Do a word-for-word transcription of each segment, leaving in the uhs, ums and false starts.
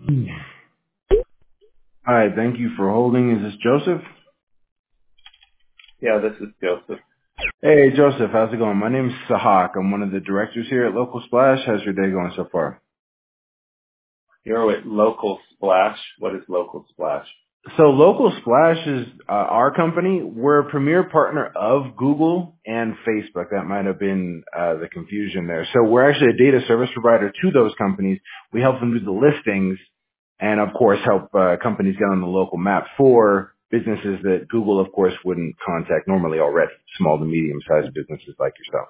Hi, thank you for holding. Is this Joseph? Yeah, this is Joseph. Hey, Joseph, how's it going? My name's Sahak. I'm one of the directors here at Local Splash. How's your day going so far? You're with Local Splash. What is Local Splash? So Local Splash is uh, our company. We're a premier partner of Google and Facebook. That might have been uh, the confusion there. So we're actually a data service provider to those companies. We help them do the listings and, of course, help uh, companies get on the local map for businesses that Google, of course, wouldn't contact normally already, small to medium-sized businesses like yourself.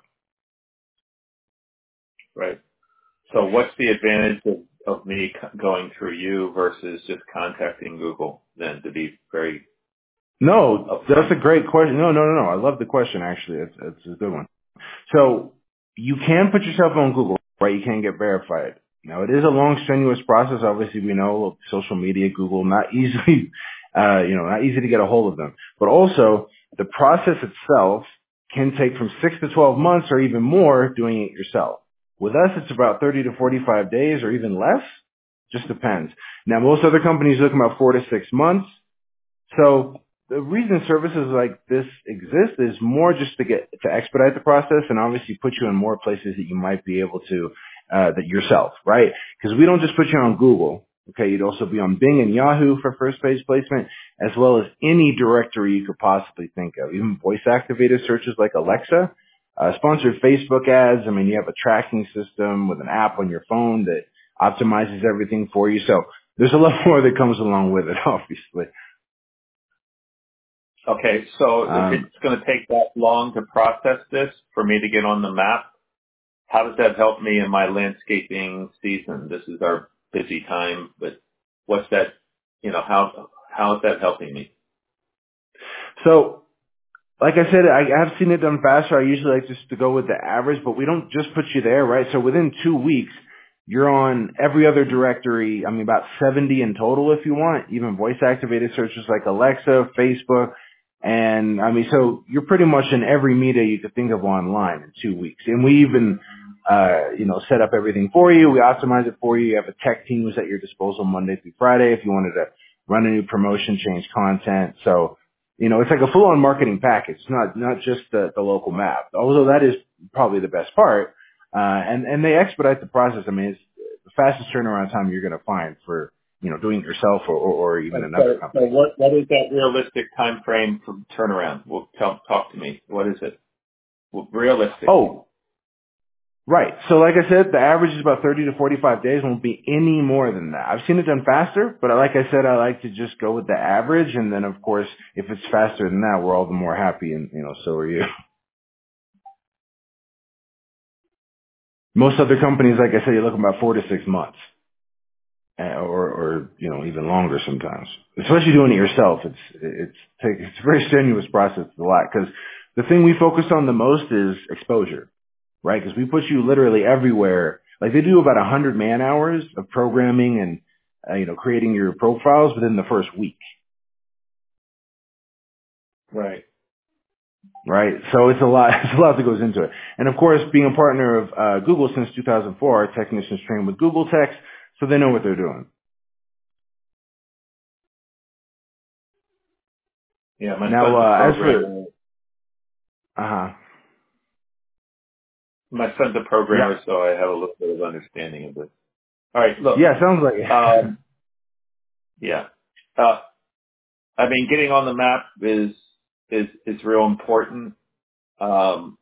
Right. So what's the advantage of, of me c- going through you versus just contacting Google then, to be very No, that's upfront? a great question. No, no, no, no. I love the question, actually. It's, it's a good one. So you can put yourself on Google, right? You can get verified. Now, it is a long, strenuous process. Obviously, we know social media, Google, not easily, uh, you know, not easy to get a hold of them. But also, the process itself can take from six to twelve months or even more doing it yourself. With us, it's about thirty to forty-five days or even less. Just depends. Now, most other companies look about four to six months. So the reason services like this exist is more just to get to expedite the process and obviously put you in more places that you might be able to uh, that yourself, right? Because we don't just put you on Google. Okay, you'd also be on Bing and Yahoo for first page placement, as well as any directory you could possibly think of, even voice activated searches like Alexa, uh, sponsored Facebook ads. I mean, you have a tracking system with an app on your phone that optimizes everything for you. So there's a lot more that comes along with it, obviously. Okay, so if Um, it's going to take that long to process this for me to get on the map, how does that help me in my landscaping season? This is our busy time, but what's that, you know, how, how is that helping me? so, like I said, I have seen it done faster. I usually like just to go with the average, but we don't just put you there, right? So within two weeks, you're on every other directory. I mean, about seventy in total if you want, even voice activated searches like Alexa, Facebook. And I mean, so you're pretty much in every media you could think of online in two weeks. And we even, uh, you know, set up everything for you. We optimize it for you. You have a tech team who's at your disposal Monday through Friday if you wanted to run a new promotion, change content. So, you know, it's like a full-on marketing package, not not just the, the local map. Although that is probably the best part, uh, and and they expedite the process. I mean, it's the fastest turnaround time you're going to find for you know doing it yourself or, or, or even So, another so company. what, what is that realistic time frame for turnaround? Well, tell, talk to me. What is it? Well, realistic. Oh, right. So like I said, the average is about thirty to forty-five days. Won't be any more than that. I've seen it done faster, but like I said, I like to just go with the average, and then of course, if it's faster than that, we're all the more happy, and you know, so are you. Most other companies, like I said, you're looking about four to six months. uh, or, or you know even longer sometimes. Especially doing it yourself, it's it's take, it's a very strenuous process. It's a lot because the thing we focus on the most is exposure, right? Because we put you literally everywhere. Like they do about a hundred man hours of programming and uh, you know creating your profiles within the first week, Right. right? So it's a lot. It's a lot that goes into it. And of course, being a partner of uh, Google since two thousand four, our technicians trained with Google Techs, so they know what they're doing. Yeah, my Now, son's a uh, as for programmer. uh huh, My son's a yeah. programmer, so I have a little bit of understanding of this. All right, look. Yeah, sounds like it. Um, yeah. Uh, I mean, getting on the map is is is real important. Um,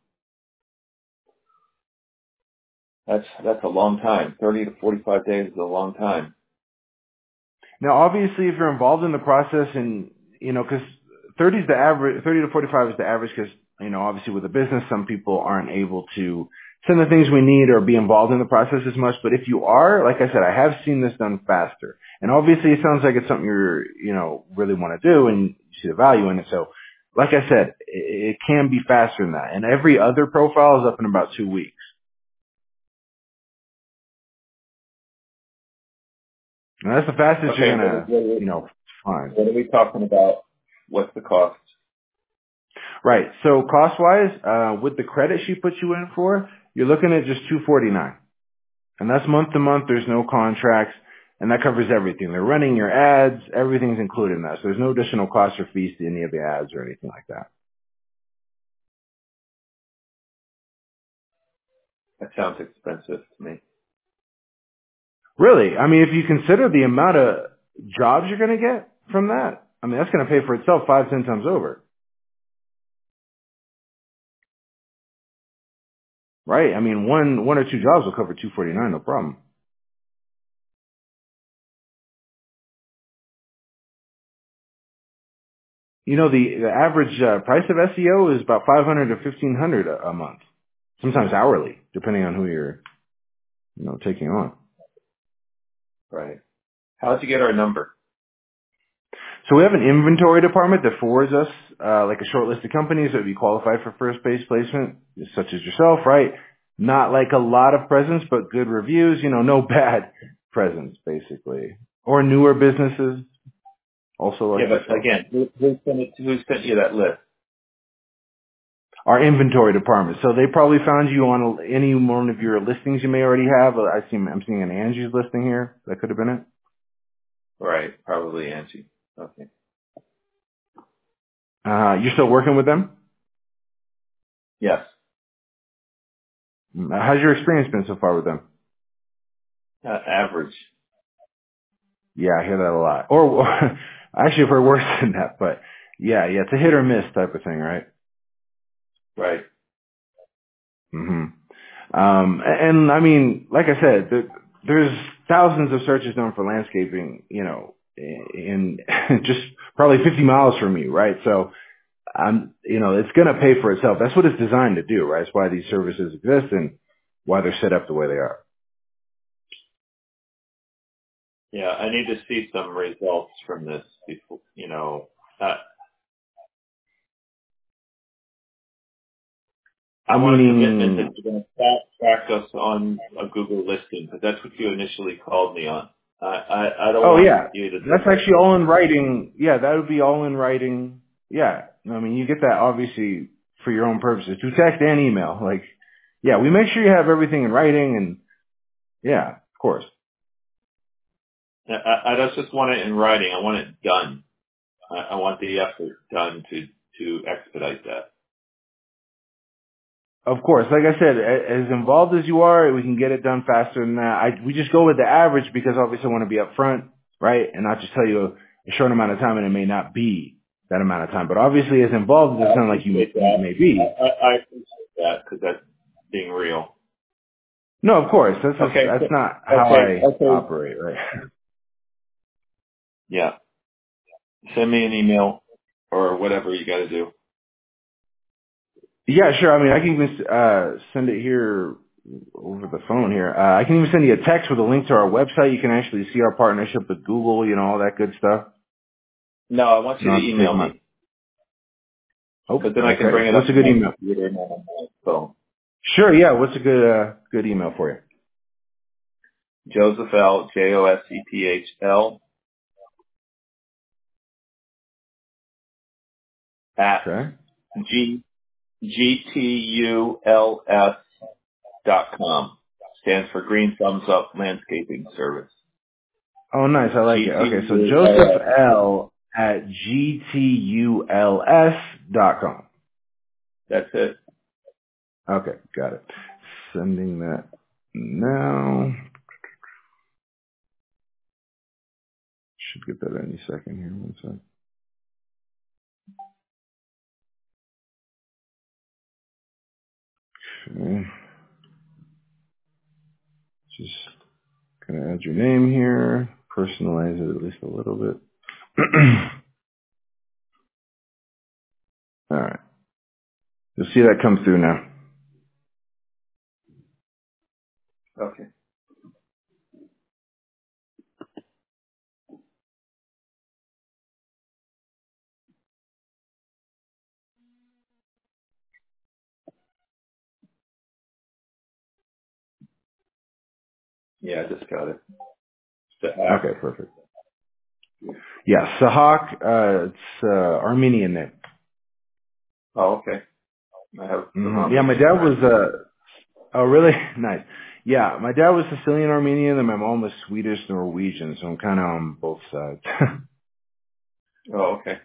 that's that's a long time. Thirty to forty-five days is a long time. Now, obviously, if you're involved in the process and, you know, because thirty is the average, thirty to forty-five is the average because, you know, obviously with a business, some people aren't able to send the things we need or be involved in the process as much. But if you are, like I said, I have seen this done faster. And obviously, it sounds like it's something you're, you know, really want to do and you see the value in it. So, like I said, it, it can be faster than that. And every other profile is up in about two weeks. And that's the fastest you're Okay, going what, to, what, you know, find. what are we talking about? What's the cost? Right. So cost wise, uh, with the credit she put you in for, you're looking at just two forty nine, and that's month to month. There's no contracts, And that covers everything. They're running your ads. Everything's included in that. So there's no additional costs or fees to any of the ads or anything like that. That sounds expensive to me. Really? I mean, if you consider the amount of jobs you're going to get from that, I mean, that's going to pay for itself five, ten times over. Right? I mean, one, one or two jobs will cover two forty-nine, no problem. You know, the, the average uh, price of S E O is about five hundred to fifteen hundred a, a month, sometimes hourly, depending on who you're, you know, taking on. Right. How'd you get our number? So we have an inventory department that forwards us uh, like a short list of companies that would be qualified for first base placement, such as yourself, right? Not like a lot of presence, but good reviews. You know, no bad presence, basically, or newer businesses, also like Yeah, but yourself. again, who, who sent it, who sent you that list? Our inventory department. So they probably found you on any one of your listings you may already have. I see, I'm seeing an Angie's listing here. That could have been it. Right, probably Angie. Okay. Uh, you're still working with them? Yes. How's your experience been so far with them? Uh, average. Yeah, I hear that a lot. Or, or actually, I've heard worse than that. But yeah, yeah, it's a hit or miss type of thing, right? Right. hmm Um, and I mean, like I said, there, there's thousands of searches done for landscaping, you know, in, in just probably fifty miles from you, right? So, I'm, you know, it's going to pay for itself. That's what it's designed to do, right? That's why these services exist and why they're set up the way they are. Yeah, I need to see some results from this before, you know, uh, I I'm want a commitment that meaning, you're going to fast track us on a Google listing, because that's what you initially called me on. I, I, I don't oh want yeah, you to that's think that. actually all in writing. Yeah, that would be all in writing. Yeah, I mean, you get that obviously for your own purposes, through text and email. Like, yeah, we make sure you have everything in writing and yeah, of course. I, I don't just want it in writing. I want it done. I, I want the effort done to, to expedite that. Of course, like I said, a- as involved as you are, we can get it done faster than that. I, we just go with the average because obviously I want to be upfront, right? And not just tell you a, a short amount of time and it may not be that amount of time. But obviously as involved as I it sounds like you may, appreciate you that. may I, be. I, I appreciate that, because that's being real. No, of course, that's just, Okay. that's not how Okay. I Okay. operate, right? Yeah. Send me an email or whatever you got to do. Yeah, sure. I mean, I can even uh, send it here over the phone here. Uh, I can even send you a text with a link to our website. You can actually see our partnership with Google, you know, all that good stuff. No, I want You you to don't have to take email my. me, Oh, because then I can okay. bring it What's up a on good my email? computer and on my phone. Sure, yeah. What's a good uh, good email for you? Joseph L. J O S E P H L at Okay. G G T U L S dot com. Stands for Green Thumbs Up Landscaping Service. Oh, nice. I like it. Okay, so Joseph G T U L S. L at G T U L S dot com. That's it. Okay, got it. Sending that now. Should get that any second here. One sec. Okay. Just gonna add your name here. Personalize it at least a little bit. All right. You'll see that come through now. Okay. Yeah, I just got it. Sahak. Okay, perfect. Yeah, Sahak. Uh, it's uh, Armenian name. Oh, okay. I have some hmm Yeah, my Armenian dad was. friends. Uh, oh, really? Nice. Yeah, my dad was Sicilian Armenian, and my mom was Swedish Norwegian, so I'm kind of on both sides. Oh, okay.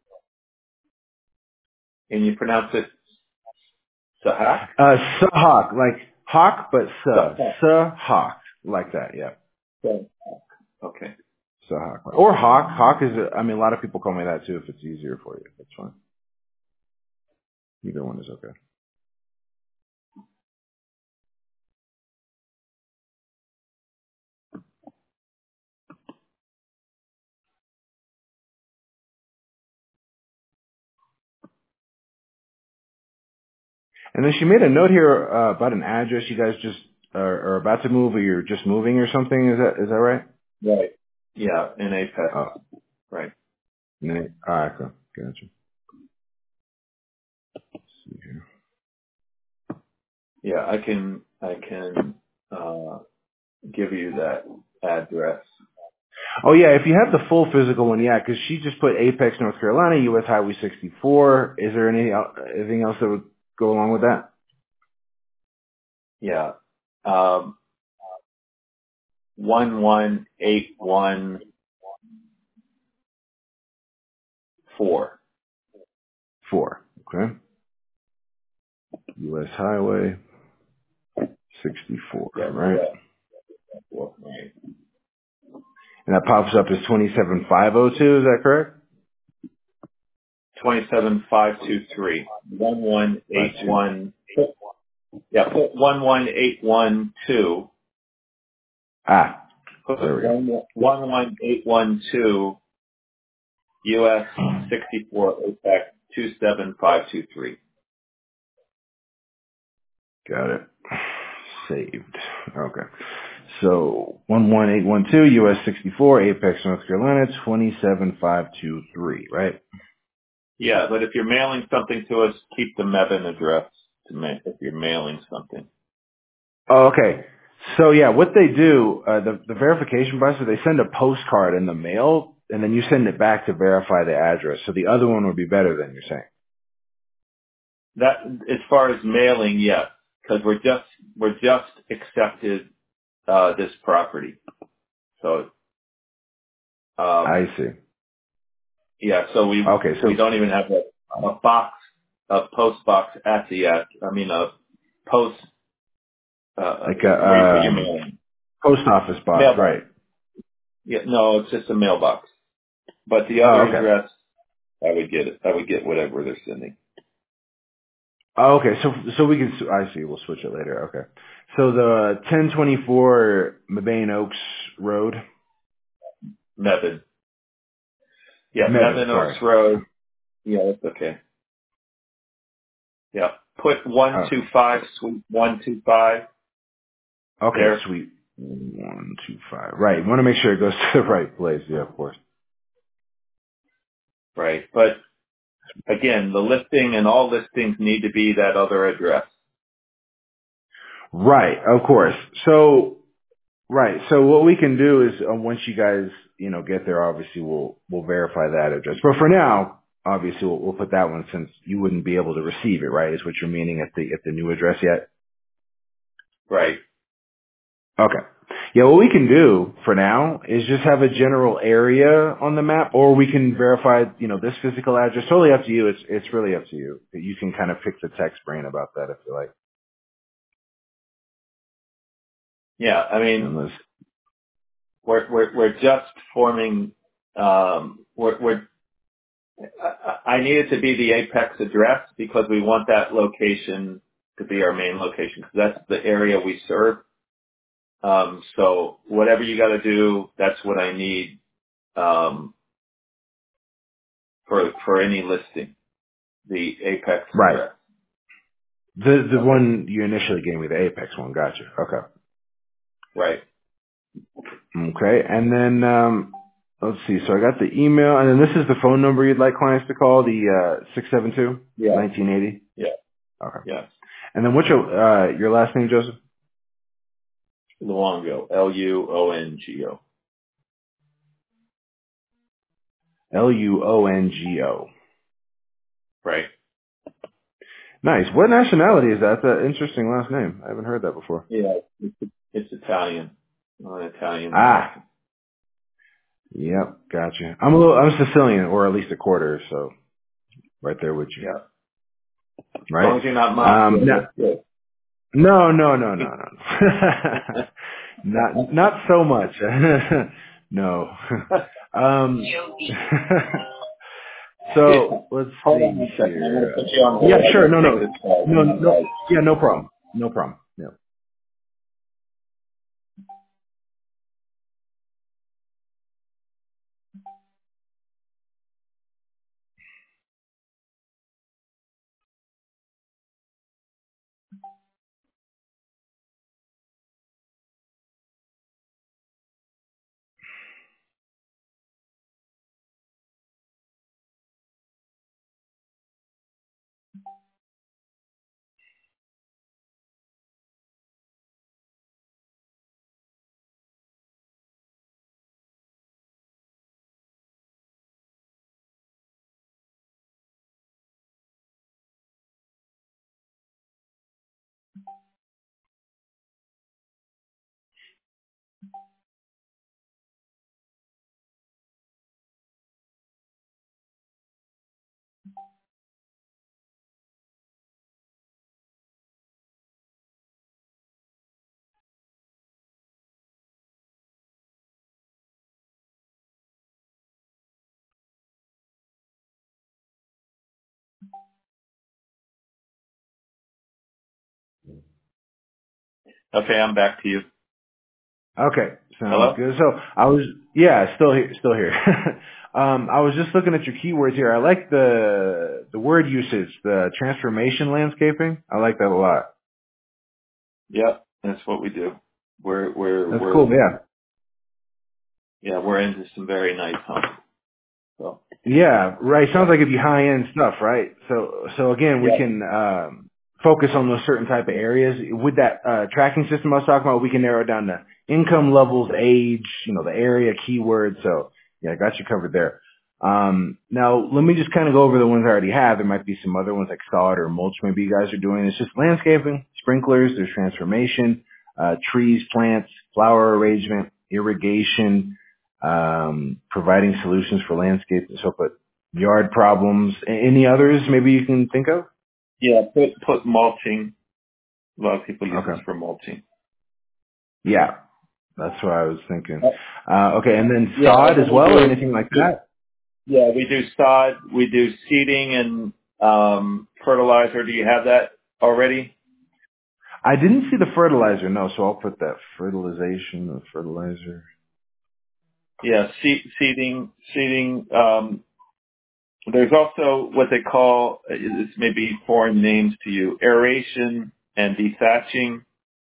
And you pronounce it Sahak? uh, Sahak, like hawk, but sa, Sahak. Sahak, like that. Yeah, Sahak. Okay. Sahak, or hawk. Hawk is. A, I mean, a lot of people call me that too. If it's easier for you, that's fine. Either one is okay. And then she made a note here uh, about an address. You guys just are, are about to move, or you're just moving, or something. Is that is that right? Right. Yeah, in Apex. Oh, Right. no. All right, cool. Gotcha. Let's see here. Yeah, I can, I can, uh, give you that address. Oh yeah, if you have the full physical one, yeah, because she just put Apex, North Carolina, U S Highway sixty-four. Is there any el- anything else that would go along with that? Yeah. Um, one one eight one four. Four. Okay. U S Highway sixty-four, Yeah, right? four, right. And that pops up as twenty-seven five oh two. Is that correct? twenty-seven five two three. one one Five eight two. one. Yeah, put one one eight one two. Ah, Put there we go. one one eight one two U S sixty-four Apex two seven five two three. Got it. Saved. Okay. So one one eight one two U S sixty-four Apex, North Carolina twenty-seven five two three, right? Yeah, but if you're mailing something to us, keep the Mebane address to ma- if you're mailing something. Oh, okay. So yeah, what they do, uh, the, the verification process, they send a postcard in the mail, and then you send it back to verify the address. So the other one would be better than you're saying. That, as far as mailing, yes, because we're just we're just accepted uh, this property. So um, I see. yeah, so we Okay, we so don't even have a, a box, a post box at the ad. I mean a post uh, like a where you put your um, mail in. post office box, Mailbox. right? Yeah, no, it's just a mailbox. But the Oh, other okay. address, I would get it. I would get whatever they're sending. Oh, okay. So so we can. I see. We'll switch it later. Okay. So the ten twenty-four Mebane Oaks Road, Method. Yeah, Mebane. Mevin Oaks Sorry. Road. Yeah, that's okay. Yeah. Put one Okay. two five, suite one two five Okay. there. Sweet. One two five. Right. Want to make sure it goes to the right place. Yeah, of course. Right. But again, the listing and all listings need to be that other address. Right. Of course. So right. So what we can do is uh, once you guys you know get there, obviously we'll we'll verify that address. But for now, obviously we'll, we'll put that one since you wouldn't be able to receive it. Right. Is what you're meaning at the at the new address yet? Right. Okay. Yeah, what we can do for now is just have a general area on the map, or we can verify, you know, this physical address. Totally up to you. It's it's really up to you. You can kind of pick the text brain about that if you like. Yeah. I mean, Unless, we're, we're, we're just forming, um, we're, we're, I I need it to be the Apex address because we want that location to be our main location because that's the area we serve. Um, so whatever you got to do, that's what I need um, for for any listing. The Apex right. address. The the Okay. one you initially gave me, the Apex one. Gotcha. Okay. Right. Okay. And then um, let's see. So I got the email, and then this is the phone number you'd like clients to call, the uh, six seven two Yeah. nineteen eighty. Yeah. Okay. Yeah. And then what's your uh, your last name, Joseph? Luongo. L U O N G O. L U O N G O. Right. Nice. What nationality is that? That's an interesting last name. I haven't heard that before. Yeah, it's, it's Italian. I'm an Italian Ah, American. yep, gotcha. I'm a little, I'm Sicilian, or at least a quarter, so right there with you. Yeah. As Right? long as you're not Um, mafia, no, that's good. no, no, no, no, no. not, not so much. No. Um, Yeah. so let's Hold on see one second. I'm going to here. put you on hold. Yeah, I sure. got to No, take no, this call. no, no. Yeah, no problem. No problem. Yeah. Okay, I'm back to you. Okay, sounds Hello? good. So I was, yeah, still here, still here. um, I was just looking at your keywords here. I like the the word usage, the transformation landscaping. I like that a lot. Yep, that's what we do. We're, we're, That's we're, cool. Yeah. yeah, we're into some very nice homes. So, Yeah, right. Sounds yeah. like it'd be high end stuff, right? So, so again, we Yeah. can um, focus on those certain type of areas. With that uh, tracking system I was talking about, we can narrow it down to income levels, age, you know, the area, keywords. So, yeah, I got you covered there. Um, now, let me just kind of go over the ones I already have. There might be some other ones like sod or mulch. Maybe you guys are doing. It's just landscaping, sprinklers. There's transformation, uh, trees, plants, flower arrangement, irrigation um, providing solutions for landscape and so forth, yard problems. A- Any others maybe you can think of? Yeah, put, put mulching. A lot of people use this Okay. for mulching. Yeah, that's what I was thinking. Uh, Uh, okay, and then yeah, sod as then we well or do, anything like that? yeah, we do sod, we do seeding and, um, fertilizer. Do you have that already? I didn't see the fertilizer, no, so I'll put that fertilization or fertilizer. Yeah, seed, seeding, seeding, um, there's also what they call, uh, this may be foreign names to you, aeration and dethatching.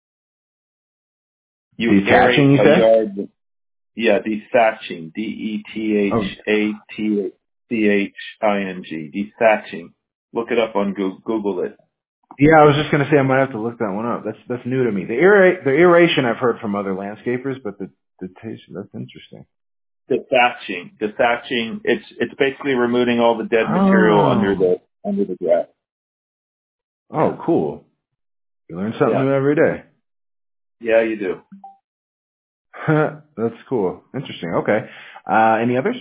You aerate Detaching, you a say? yard. with- Yeah, dethatching. D E T Oh, H A T C H I N G. Dethatching. Look it up on Google. Google it. yeah, I was just gonna say I might have to look that one up. That's that's new to me. The aerate, the aeration I've heard from other landscapers, but the the taste that's interesting. Dethatching. Dethatching. It's it's basically removing all the dead material under Oh, the under the grass. Yeah. oh, cool. You learn something Yeah. new every day. Yeah, you do. That's cool. Interesting. Okay. Uh, any others?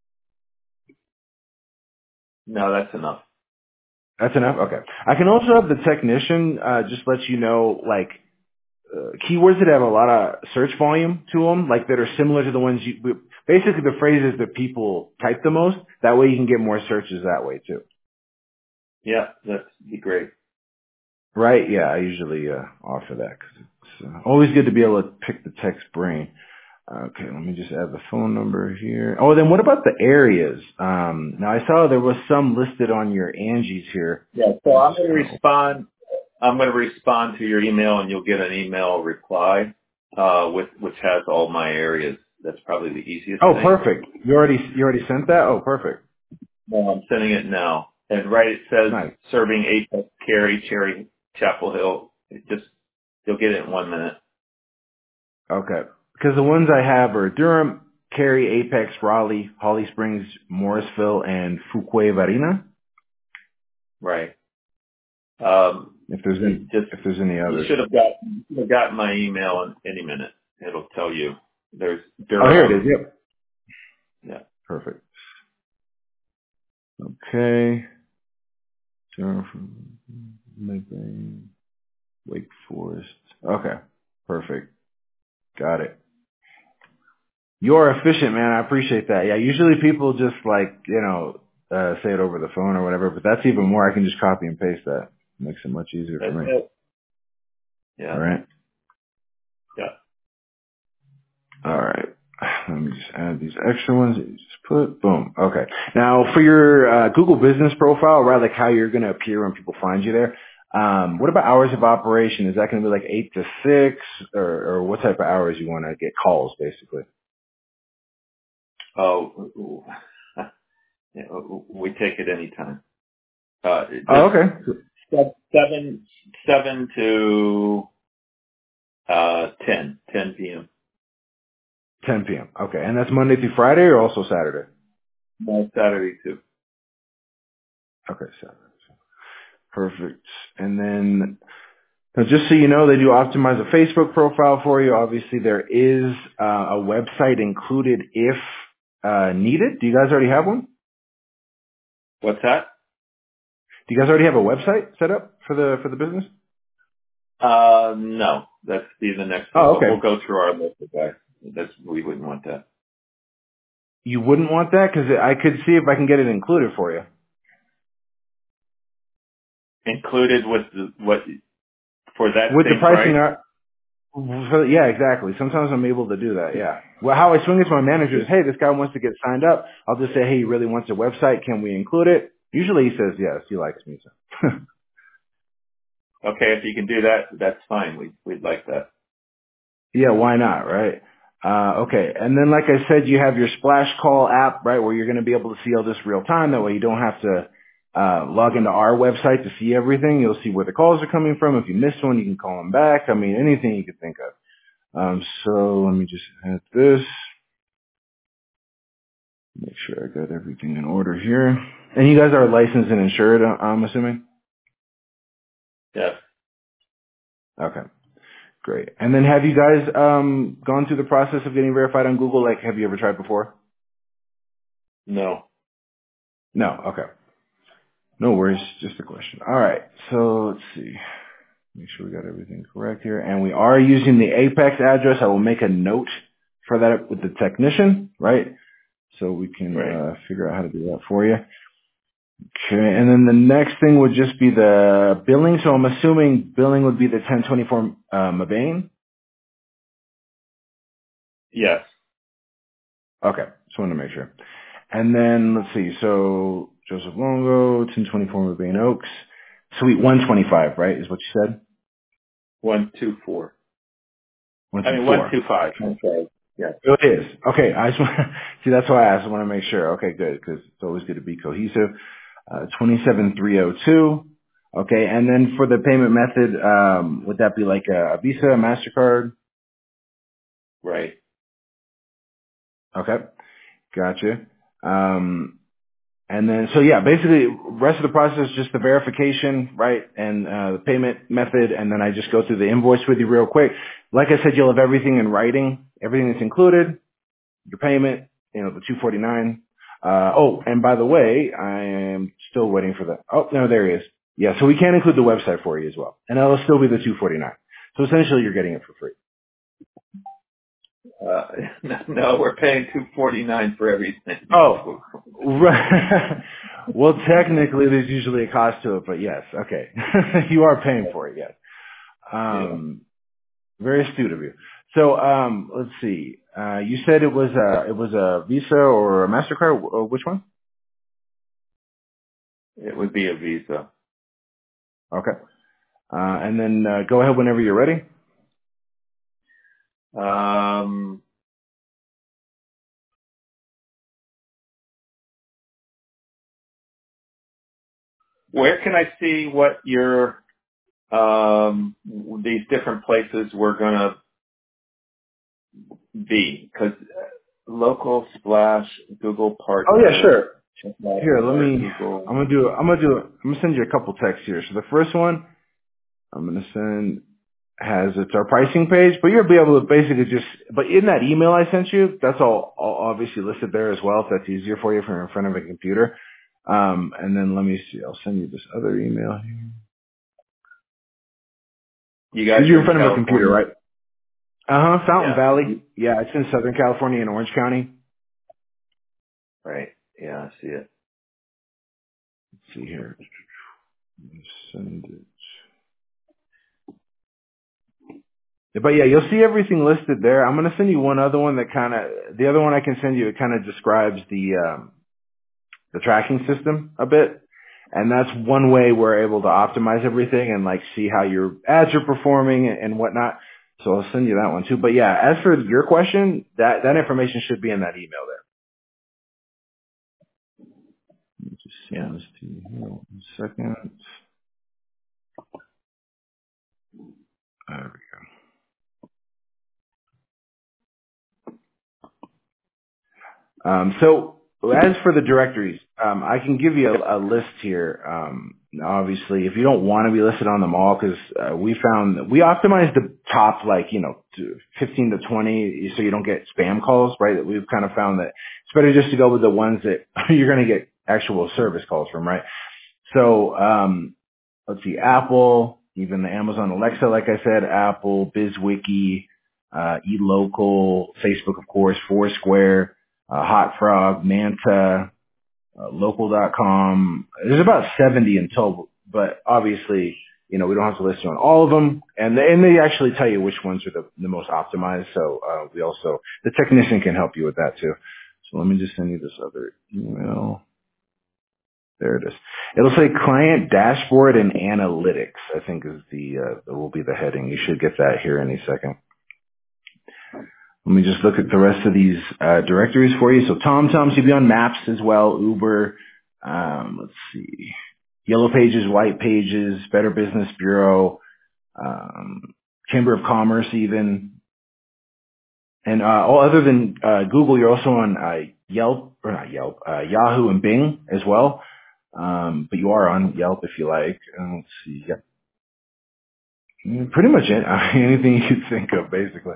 No, that's enough. That's enough? Okay. I can also have the technician uh, just let you know, like, uh, keywords that have a lot of search volume to them, like that are similar to the ones you, basically the phrases that people type the most. That way you can get more searches that way too. Yeah, that'd be great. Right? Yeah, I usually uh, offer that because it's uh, always good to be able to pick the text brain. Okay, let me just add the phone number here. Oh, then what about the areas? Um, now I saw there was some listed on your Angie's here. Yeah. So Let me I'm just going to kind of. respond. I'm going to respond to your email, and you'll get an email reply uh, with which has all my areas. That's probably the easiest Oh, thing. perfect. You already you already sent that. Oh, perfect. No, I'm sending it now. And right, it says Nice. serving Apex, Cary, Cherry, Chapel Hill. It just you'll get it in one minute. Okay, because the ones I have are Durham, Cary, Apex, Raleigh, Holly Springs, Morrisville, and Fuquay-Varina. Right. Um, If there's any, just, if there's any you others. should have got, you should have gotten my email in any minute. It'll tell you. There's Oh, here it is. Durham. Yep. Yeah. Perfect. Okay. Durham, Midbrain, Wake Forest. Okay. Perfect. Got it. You're efficient, man. I appreciate that. Yeah, usually people just like, you know, uh, say it over the phone or whatever, but that's even more. I can just copy and paste that. Makes it much easier for That's me. it. All Yeah. right. Yeah. All right. Let me just add these extra ones that you just put. Boom. Okay. Now for your uh, Google business profile, right, like how you're going to appear when people find you there. Um, what about hours of operation? Is that going to be like eight to six, or, or what type of hours you want to get calls, basically? Oh, yeah, we take it anytime. Uh, Oh, just okay. seven, seven to, uh, ten, ten p.m. ten p.m. Okay, and that's Monday through Friday, or also Saturday? No, Saturday too. Okay, Saturday. Perfect. And then, now just so you know, they do optimize a Facebook profile for you. Obviously, there is uh, a website included if uh, needed. Do you guys already have one? What's that? Do you guys already have a website set up for the for the business? Uh, no, that's be the next thing, Oh, but we'll okay. go through our local guy. That's, we wouldn't want that. You wouldn't want that because I could see if I can get it included for you. Included with the, what, for that With the same pricing, price? uh, so, yeah, exactly. Sometimes I'm able to do that, yeah. Well, how I swing it to my manager is, hey, this guy wants to get signed up. I'll just say, hey, he really wants a website. Can we include it? Usually he says yes. He likes me. So. Okay, if you can do that, that's fine. We, we'd like that. Yeah, why not, right? Uh, okay. And then, like I said, you have your Splash Call app, right, where you're going to be able to see all this real time. That way you don't have to uh, log into our website to see everything. You'll see where the calls are coming from. If you miss one, you can call them back. I mean, anything you could think of. Um, so let me just add this. Make sure I got everything in order here. And you guys are licensed and insured, I- I'm assuming? Yes. Okay, great. And then have you guys um, gone through the process of getting verified on Google? Like, have you ever tried before? No. No, okay. No worries, just a question. All right, so let's see. Make sure we got everything correct here. And we are using the Apex address. I will make a note for that with the technician, right? So we can Right. uh, figure out how to do that for you. Okay, and then the next thing would just be the billing. So I'm assuming billing would be the ten twenty-four uh, Mabane. Yes. Okay, just wanted to make sure. And then let's see. So Joseph Longo, ten twenty-four Mabane Oaks, Suite one twenty-five, right? Is what you said. One, two, four. One I two mean, one, four. two, five. I'm sorry. Yes. Oh, it is. Okay, I just want see. That's why I asked. I want to make sure. Okay, good, because it's always good to be cohesive. Uh, twenty-seven three oh two. Okay, and then for the payment method, um, would that be like a, a Visa, a Mastercard? Right. Okay, gotcha. Um, and then, so yeah, basically, rest of the process is just the verification, right, and uh, the payment method, and then I just go through the invoice with you real quick. Like I said, you'll have everything in writing, everything that's included, your payment, you know, the two forty-nine. Uh, oh, and by the way, I am still waiting for the, oh, no, there he is. Yeah, so we can include the website for you as well. And that'll still be the two forty-nine. So essentially you're getting it for free. Uh, no, we're paying two forty-nine for everything. Oh, right. Well, technically there's usually a cost to it, but yes, okay. You are paying for it, yes. Yeah. Um, very astute of you. So, um, let's see. Uh, you said it was a, it was a Visa or a MasterCard, or which one? It would be a Visa. Okay. Uh, and then uh, go ahead whenever you're ready. Um, where can I see what your, um, these different places we're going to be? Because local, Splash, Google Oh yeah, Partners, sure. Check out Here, let our me. Google. I'm gonna do. I'm gonna do. I'm gonna send you a couple texts here. So the first one I'm gonna send has it's our pricing page, but you'll be able to basically just. But in that email I sent you, that's all, all obviously listed there as well. If that's easier for you if you're in front of a computer. Um, and then let me see. I'll send you this other email here. You guys You're are in in front of a computer, California? right? Uh huh. Fountain Yeah. Valley. Yeah, it's in Southern California in Orange County. Right. Yeah, I see it. Let's see here. Let me send it. But yeah, you'll see everything listed there. I'm gonna send you one other one that kind of, the other one I can send you, it kind of describes the um, the tracking system a bit, and that's one way we're able to optimize everything and like see how your ads are performing and, and whatnot. So I'll send you that one too. But yeah, as for your question, that that information should be in that email there. Let me just Yeah. send this to you here one second. There we go. Um, so as for the directories, um, I can give you a, a list here. Um, obviously, if you don't want to be listed on them all, because uh, we found that we optimized the top, like you know, to fifteen to twenty, so you don't get spam calls, right? That we've kind of found that it's better just to go with the ones that you're going to get actual service calls from, right? So um, let's see, Apple, even the Amazon Alexa, like I said, Apple, BizWiki, uh, eLocal, Facebook, of course, Foursquare, uh, Hot Frog, Manta, uh, local dot com. There's about seventy in total, but obviously, you know, we don't have to list you on all of them. And they, and they actually tell you which ones are the, the most optimized. So, uh, we also, the technician can help you with that too. So let me just send you this other email. There it is. It'll say client dashboard and analytics, I think is the, uh, that will be the heading. You should get that here any second. Let me just look at the rest of these uh, directories for you. So TomTom should be on Maps as well. Uber. Um, let's see. Yellow Pages, White Pages, Better Business Bureau, um, Chamber of Commerce, even. And uh, all other than uh, Google, you're also on uh, Yelp or not Yelp, uh, Yahoo and Bing as well. Um, but you are on Yelp if you like. Uh, let's see. Yeah. Mm, Pretty much it. Anything you could think of, basically.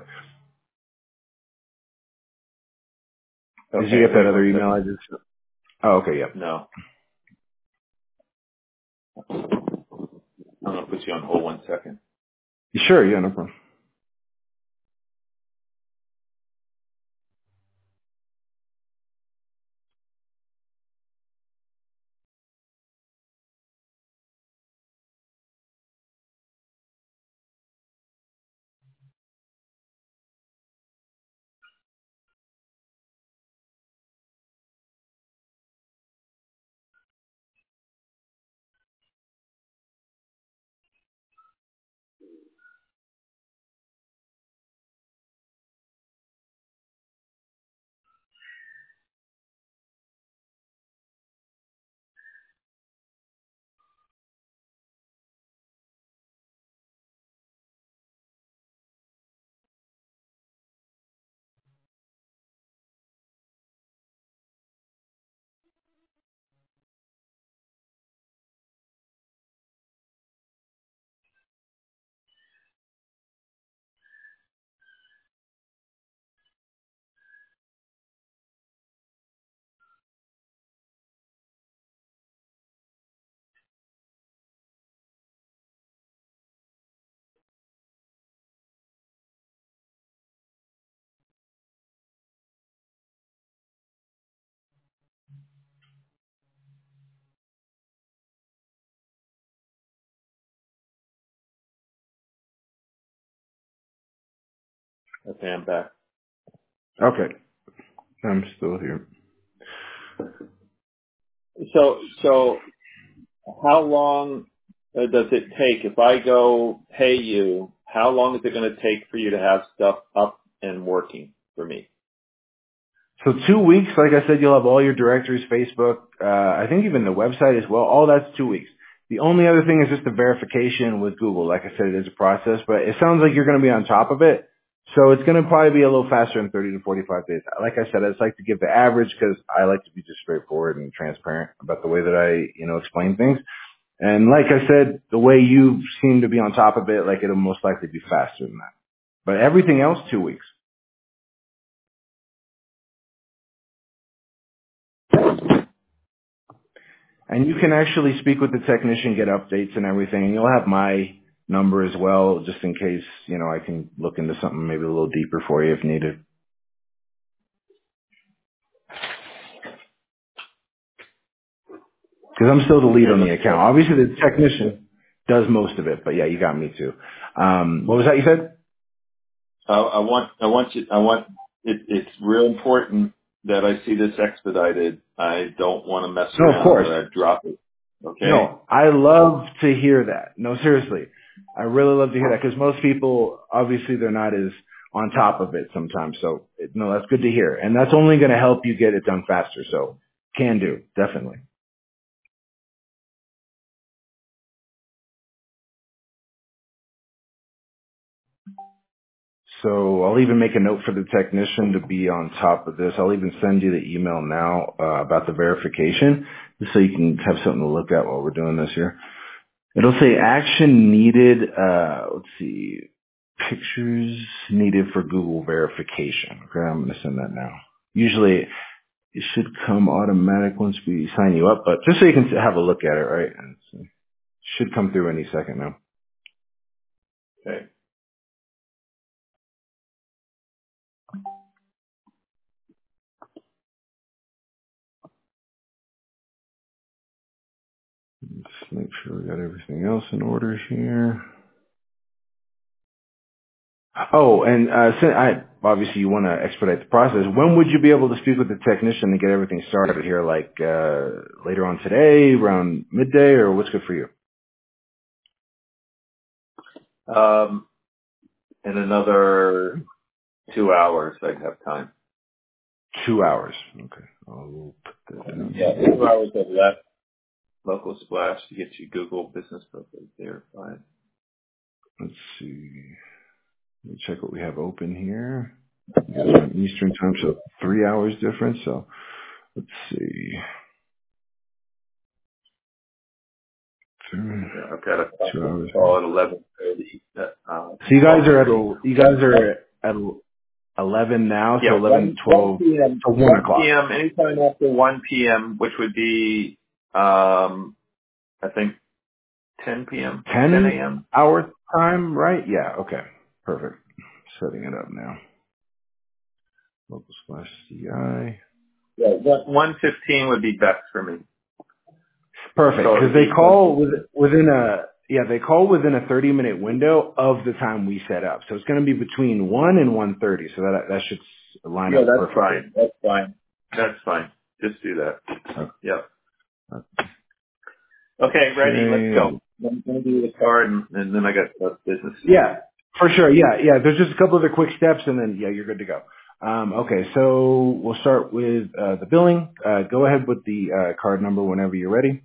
Did you Okay, get that wait other one email I second. just? Oh, okay. Yep. No. I'm gonna put you on hold one second. Sure. Yeah. No problem. Okay, I'm back. Okay. I'm still here. So, so how long uh, does it take if I go pay you? How long is it going to take for you to have stuff up and working for me? So two weeks, like I said, you'll have all your directories, Facebook, uh, I think even the website as well. All that's two weeks. The only other thing is just the verification with Google. Like I said, it is a process, but it sounds like you're going to be on top of it. So it's going to probably be a little faster in thirty to forty-five days. Like I said, I just like to give the average because I like to be just straightforward and transparent about the way that I, you know, explain things. And like I said, the way you seem to be on top of it, like it'll most likely be faster than that. But everything else, two weeks. And you can actually speak with the technician, get updates and everything. And you'll have my number as well, just in case, you know, I can look into something maybe a little deeper for you if needed. Because I'm still the lead on the account. Obviously, the technician does most of it, but yeah, you got me too. Um, what was that you said? I, I want, I want you, I want, it, it's real important that I see this expedited. I don't want to mess No, of around course. or I drop it. Okay? No, I love to hear that. No, seriously. I really love to hear that because most people, obviously, they're not as on top of it sometimes. So, it- no, that's good to hear. And that's only going to help you get it done faster. So, can do, definitely. So I'll even make a note for the technician to be on top of this. I'll even send you the email now uh, about the verification just so you can have something to look at while we're doing this here. It'll say action needed, uh, let's see, pictures needed for Google verification. Okay, I'm going to send that now. Usually it should come automatic once we sign you up, but just so you can have a look at it, right? And it should come through any second now. Okay. Just make sure we got everything else in order here. Oh, and uh, since I obviously you want to expedite the process. When would you be able to speak with the technician to get everything started here? Like uh, later on today, around midday, or what's good for you? Um, in another two hours, I'd have time. Two hours. Okay, I'll put that down. Yeah, two hours I've left. Local Splash to get you Google business profile verified. Let's see. Let me check what we have open here. You guys are on Eastern time, so three hours difference. So let's see. Three, Yeah, I've got a two hours. call at eleven thirty. Uh, So you guys are at you guys are at eleven now, so yeah, eleven, one, one twelve, p.m. so one one o'clock. p.m. anytime after one p.m., which would be, um, I think ten p.m., ten ten a.m. hour time, right? Yeah, okay. Perfect. Setting it up now. Local slash C I. Yeah, one fifteen would be best for me. Perfect, So it because would they be call with, within a, yeah, they call within a thirty minute window of the time we set up. So it's going to be between one and one thirty. So that, that should line yeah, up that's perfectly. fine. That's fine. That's fine. Just do that. Yeah. Okay, ready. Let's Okay. go. I'm going to do the card, and, and then I got uh, business. Yeah, for sure. Yeah, yeah. There's just a couple other quick steps, and then yeah, you're good to go. Um, okay, so we'll start with uh, the billing. Uh, go ahead with the uh, card number whenever you're ready.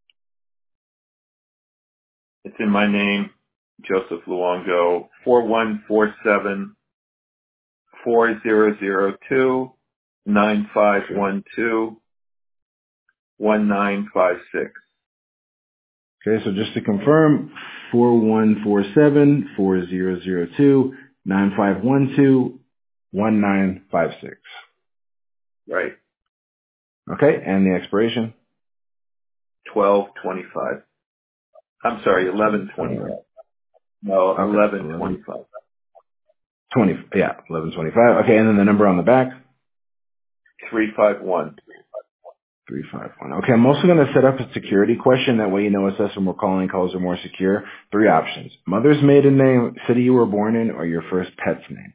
It's in my name, Joseph Luongo, four one four seven four zero zero two nine five one two one nine five six. Okay, so just to confirm, four one four seven four zero zero two nine five one two one nine five six. Right. Okay, and the expiration. twelve twenty-five. I'm sorry, eleven twenty-five. twenty-five. No, Okay, eleven eleven twenty-five. twenty. Yeah, eleven twenty-five. Okay, and then the number on the back. three five one. three five one. Okay, I'm also going to set up a security question. That way you know it's us when we're calling. Calls are more secure. Three options. Mother's maiden name, city you were born in, or your first pet's name.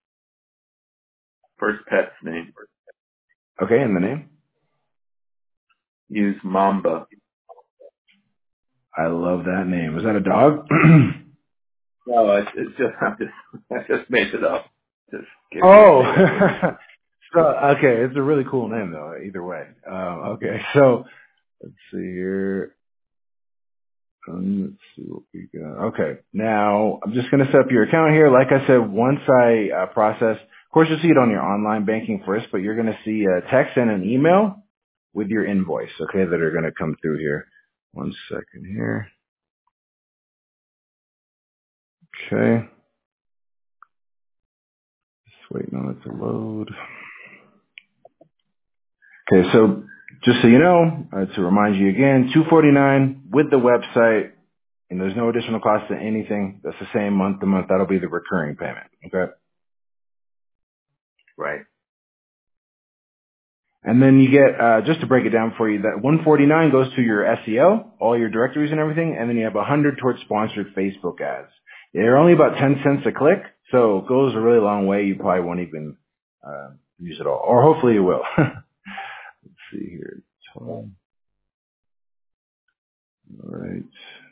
First pet's name. Okay, and the name? Use Mamba. I love that name. Is that a dog? No, it's, it's just, I just, I just made it up. Just give you Oh! a name. So, okay, it's a really cool name though, either way. Um, okay, so let's see here. Um, let's see what we got. Okay, now I'm just going to set up your account here. Like I said, once I uh, process, of course you'll see it on your online banking first, but you're going to see a text and an email with your invoice, okay, that are going to come through here. One second here. Okay, just waiting on it to load. Okay, so just so you know, uh, to remind you again, two forty-nine with the website, and there's no additional cost to anything. That's the same month to month. That'll be the recurring payment. Okay. Right. And then you get, uh, just to break it down for you, that one forty-nine goes to your S E O, all your directories and everything, and then you have one hundred towards sponsored Facebook ads. They're only about ten cents a click, so it goes a really long way. You probably won't even uh, use it all, or hopefully you will. Let's see here. All right.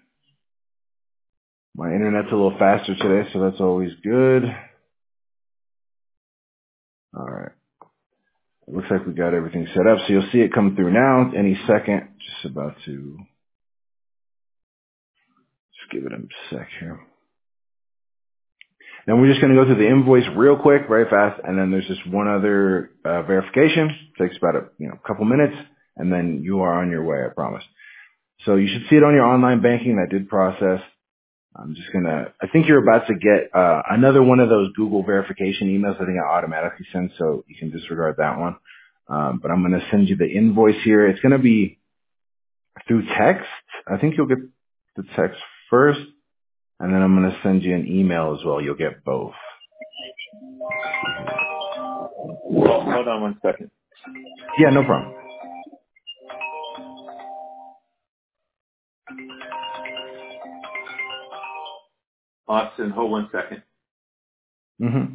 My internet's a little faster today, so that's always good. All right. It looks like we got everything set up, so you'll see it come through now any second. Just about to just give it a sec here. Then we're just going to go through the invoice real quick, very fast, and then there's just one other uh, verification. It takes about a you know couple minutes, and then you are on your way, I promise. So you should see it on your online banking. That did process. I'm just going to, I think you're about to get uh, another one of those Google verification emails. I think I automatically send, so you can disregard that one. Um, but I'm going to send you the invoice here. It's going to be through text. I think you'll get the text first, and then I'm going to send you an email as well. You'll get both. Well, hold on one second. Yeah, no problem. Austin, hold one second. Mm-hmm.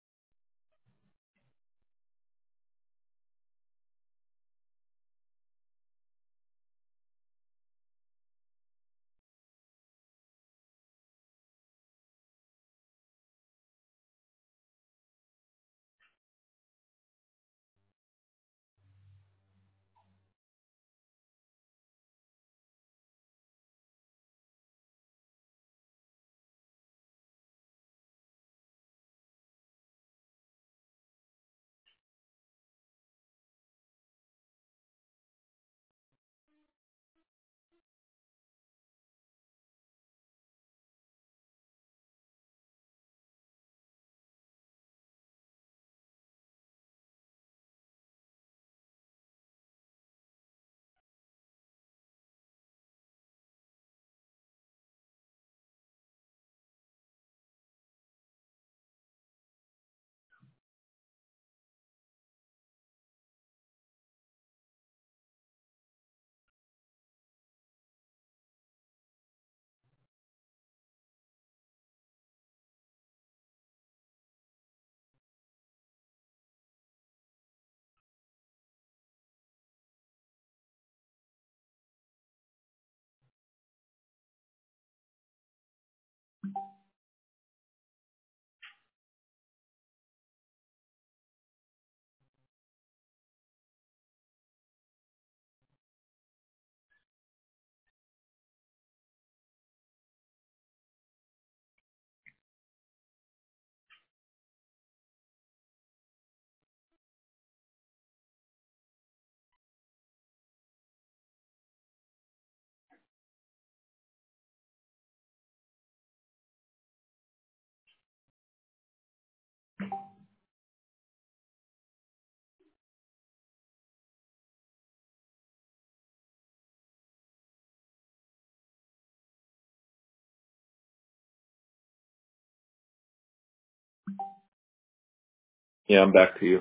Yeah, I'm back to you.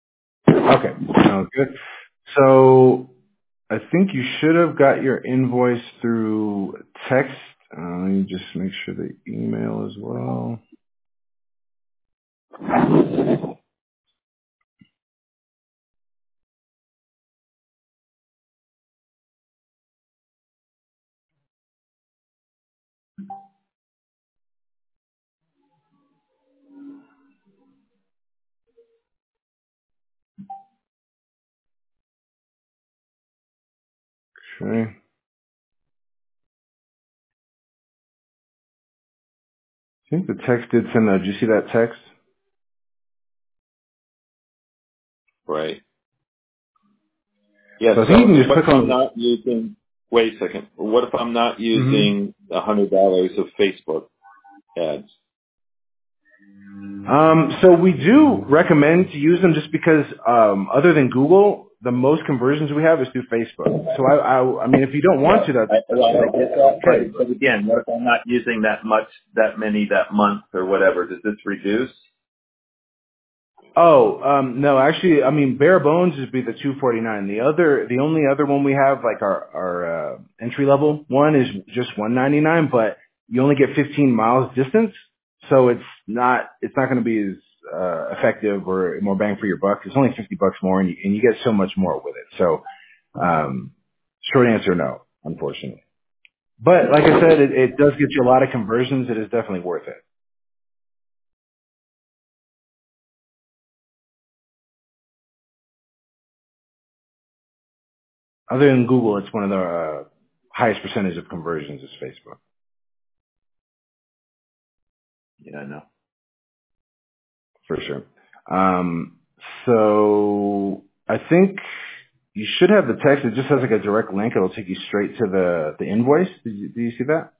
Okay, sounds good. So I think you should have got your invoice through text. Uh, let me just make sure the email as well. Okay. I think the text did send that. Did you see that text? Right. Yeah. So I So think you can just what click if I'm on. not using? Wait a second. What if I'm not using a hundred dollars of Facebook ads? Um, so we do recommend to use them just because, um, other than Google, the most conversions we have is through Facebook. So I, I, I mean, if you don't want to, that's, I, that's well, I get that, okay. but, but again, what if I'm not using that much, that many, that month or whatever? Does this reduce? Oh, um, no, actually, I mean, bare bones would be the two forty-nine. The other, the only other one we have, like our, our, uh, entry level one is just one ninety-nine, but you only get fifteen miles distance. So it's not, it's not going to be as, uh, effective or more bang for your buck. It's only fifty bucks more and you, and you get so much more with it. So, um, short answer, no, unfortunately. But like I said, it, it does get you a lot of conversions. It is definitely worth it. Other than Google, it's one of the uh, highest percentage of conversions is Facebook. Yeah, I know. For sure. Um, so I think you should have the text. It just has like a direct link. It'll take you straight to the, the invoice. Did you, do you see that?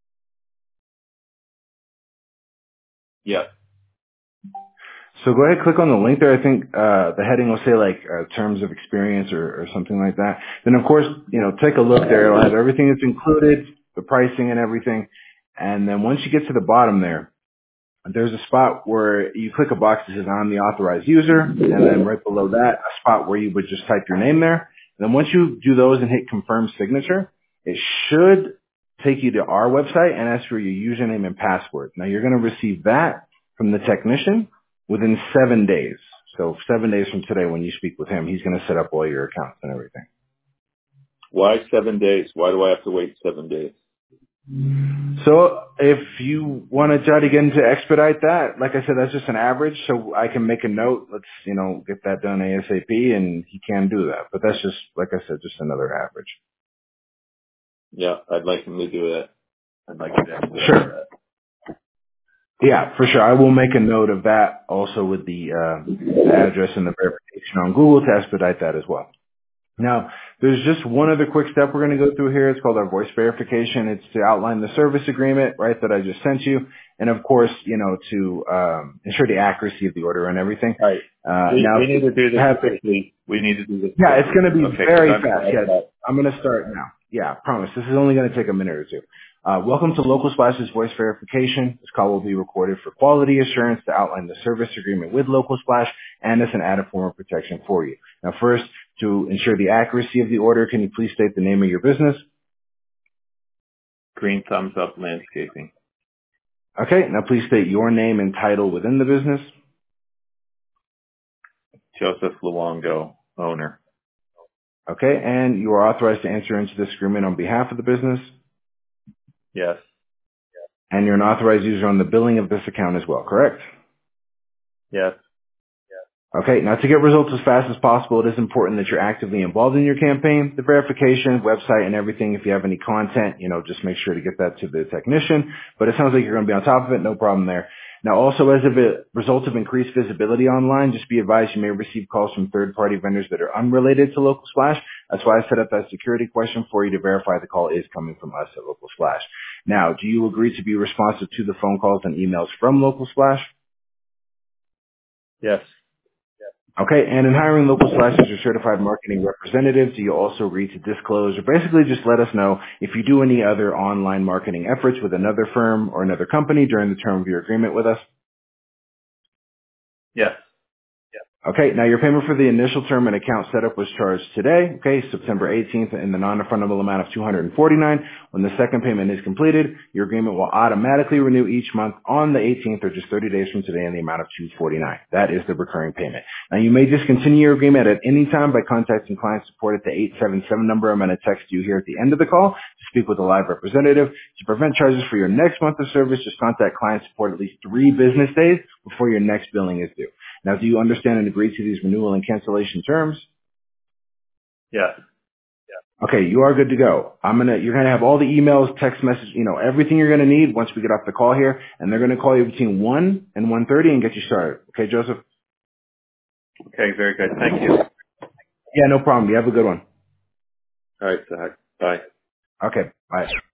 Yeah. So go ahead, click on the link there. I think uh, the heading will say like uh, terms of experience or, or something like that. Then of course, you know, take a look there. It'll have everything that's included, the pricing and everything. And then once you get to the bottom there, there's a spot where you click a box that says I'm the authorized user, and then right below that, a spot where you would just type your name there. And then once you do those and hit confirm signature, it should take you to our website and ask for your username and password. Now you're going to receive that from the technician within seven days. So seven days from today when you speak with him, he's going to set up all your accounts and everything. Why seven days? Why do I have to wait seven days? So if you want to try to get into expedite that, like I said, that's just an average. So I can make a note. Let's, you know, get that done ASAP, and he can do that. But that's just, like I said, just another average. Yeah, I'd like him to do that. I'd like to expedite Sure. that. Yeah, for sure. I will make a note of that also with the, uh, the address and the verification on Google to expedite that as well. Now, there's just one other quick step we're going to go through here. It's called our voice verification. It's to outline the service agreement, right, that I just sent you. And of course, you know, to um, ensure the accuracy of the order and everything. All right. Uh, We, now, we need to do this have, quickly. We need to do this yeah, it's quickly. going to be Okay, very because fast. I'm, Yeah, I'm going to start now. Yeah, I promise. This is only going to take a minute or two. Uh, welcome to Local Splash's voice verification. This call will be recorded for quality assurance to outline the service agreement with Local Splash and as an added form of protection for you. Now, first, to ensure the accuracy of the order, can you please state the name of your business? Green Thumbs Up Landscaping. Okay, now please state your name and title within the business. Joseph Luongo, owner. Okay, and you are authorized to enter into this agreement on behalf of the business, Yes. and you're an authorized user on the billing of this account as well, correct? Yes. Okay, now to get results as fast as possible, it is important that you're actively involved in your campaign, the verification, website, and everything. If you have any content, you know, just make sure to get that to the technician. But it sounds like you're going to be on top of it, no problem there. Now also, as a vi- result of increased visibility online, just be advised you may receive calls from third-party vendors that are unrelated to Local Splash. That's why I set up that security question for you to verify the call is coming from us at Local Splash. Now, do you agree to be responsive to the phone calls and emails from Local Splash? Yes. Okay, and in hiring Local Splash as your certified marketing representative, do you also agree to disclose or basically just let us know if you do any other online marketing efforts with another firm or another company during the term of your agreement with us? Yes. Okay, now your payment for the initial term and account setup was charged today, okay, September eighteenth, in the non-refundable amount of two hundred forty-nine dollars. When the second payment is completed, your agreement will automatically renew each month on the eighteenth or just thirty days from today in the amount of two hundred forty-nine dollars. That is the recurring payment. Now you may discontinue your agreement at any time by contacting client support at the eight seven seven number I'm going to text you here at the end of the call to speak with a live representative. To prevent charges for your next month of service, just contact client support at least three business days before your next billing is due. Now, do you understand and agree to these renewal and cancellation terms? Yes. Okay, you are good to go. I'm gonna, you're gonna have all the emails, text message, you know, everything you're gonna need once we get off the call here, and they're gonna call you between one and one thirty and get you started. Okay, Joseph? Okay, very good. Thank you. Yeah, no problem. You have a good one. All right, Zach. Bye. Okay, bye.